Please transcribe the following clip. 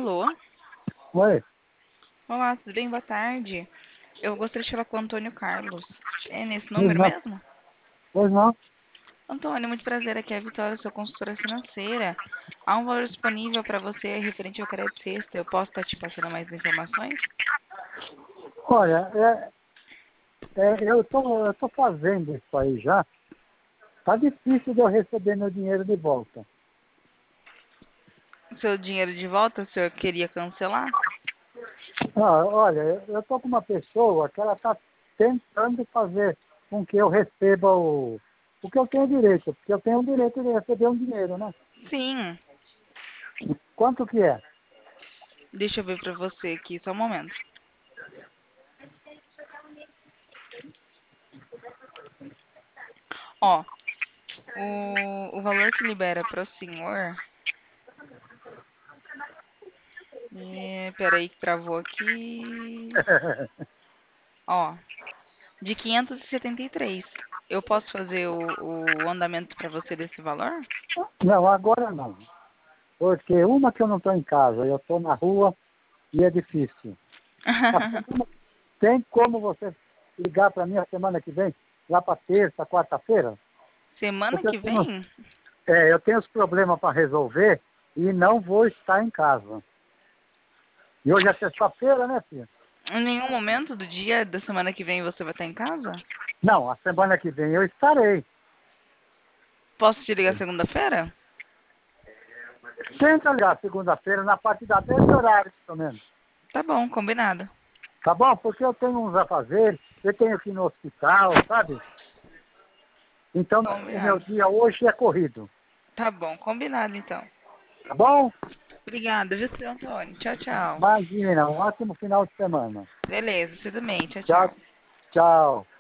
Alô? Oi, Olá, tudo bem? Boa tarde. Eu gostaria de falar com o Antônio Carlos. É nesse pois número não, mesmo? pois não. Antônio, muito prazer. Aqui é a Vitória, sua consultora financeira. Há um valor disponível para você referente ao crédito sexta. Eu posso estar te passando mais informações? Olha, eu tô fazendo isso aí já. Tá difícil de eu receber meu dinheiro de volta. Seu dinheiro de volta, o senhor queria cancelar? Olha, eu tô com uma pessoa que ela tá tentando fazer com que eu receba o que eu tenho direito, porque eu tenho o direito de receber um dinheiro, né? Sim. Quanto que é? Deixa eu ver para você aqui, só um momento. Ó, o valor que libera para o senhor... Peraí que travou aqui. Ó, de 573. Eu posso fazer o andamento para você desse valor? Não, agora não. Porque uma que eu não tô em casa, eu tô na rua e é difícil. Tem como você ligar para mim a semana que vem, lá para terça, quarta-feira? Semana Porque que vem? eu tenho os problemas para resolver e não vou estar em casa. E hoje é sexta-feira, né, filha? Em nenhum momento do dia da semana que vem você vai estar em casa? Não, a semana que vem eu estarei. Posso te ligar segunda-feira? Tenta ligar segunda-feira, na parte da desse horário, pelo menos. Tá bom, combinado. Tá bom? Porque eu tenho uns afazeres, eu tenho que ir no hospital, sabe? Então, o meu Combinado. dia hoje é corrido. Tá bom, combinado então. Tá bom? Obrigada, viu, seu Antônio? Tchau, tchau. Imagina, um ótimo final de semana. Beleza, você também. Tchau, Tchau, tchau. tchau.